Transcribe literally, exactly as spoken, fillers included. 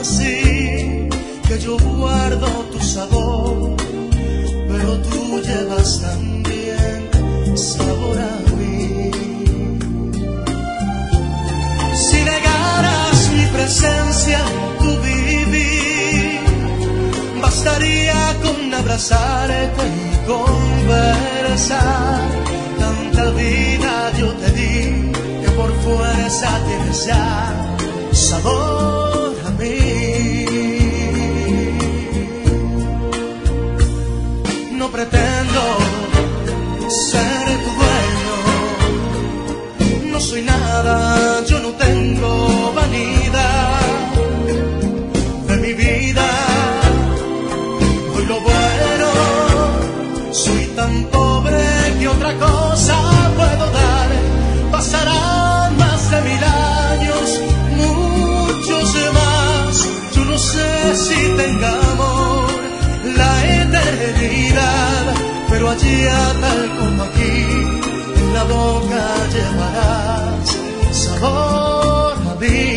así que yo guardo tu sabor, pero tú llevas también sabor a mí. Si negaras mi presencia en tu vivir, bastaría con abrazarte y conversar. Tanta vida yo te di que por fuerza tienes ya sabor a mí. No pretendo ser tu dueño, no soy nada, yo no tengo vanidad de mi vida. Doy lo bueno, soy tan pobre que otra cosa puedo dar. Pasarán más de mil años, muchos más. Yo no sé si tengamos la eternidad, pero allá tal como aquí, en la boca llevarás sabor a mí.